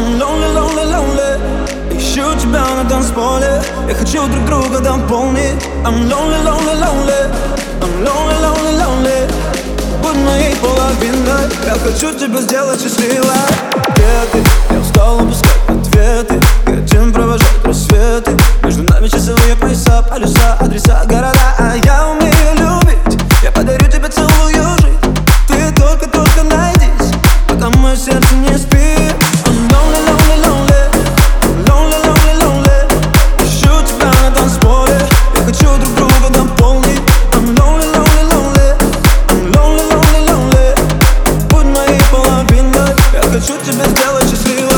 I'm lonely, lonely, lonely. Ищу тебя на танцполе, я хочу друг друга дополнить. I'm lonely, lonely, lonely. I'm lonely, lonely, lonely. Будь моей половиной, я хочу тебя сделать счастливой. Где ты? Я устал упускать ответы. Хотим провожать рассветы. Между нами часовые пояса, полюса, адреса, города. А я умею любить, я подарю тебе целую жизнь. Ты только найдись, пока мое сердце не спит. I'm lonely, lonely, lonely. I'm lonely, lonely, lonely. Ищу тебя на танцполе, я хочу друг друга дополнить. I'm lonely, lonely, lonely. I'm lonely, lonely, lonely. Будь моей половиной, я хочу тебя сделать счастливой.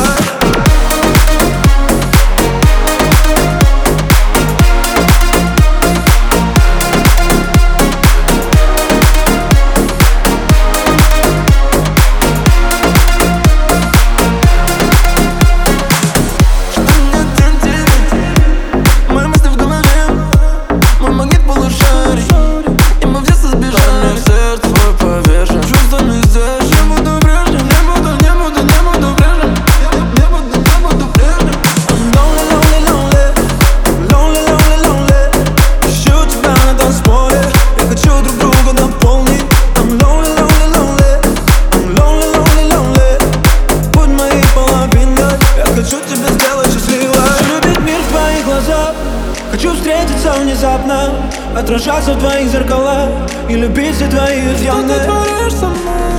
Хочу встретиться внезапно, отражаться в твоих зеркалах и любить все твои изъяны. Что ты творишь со мной?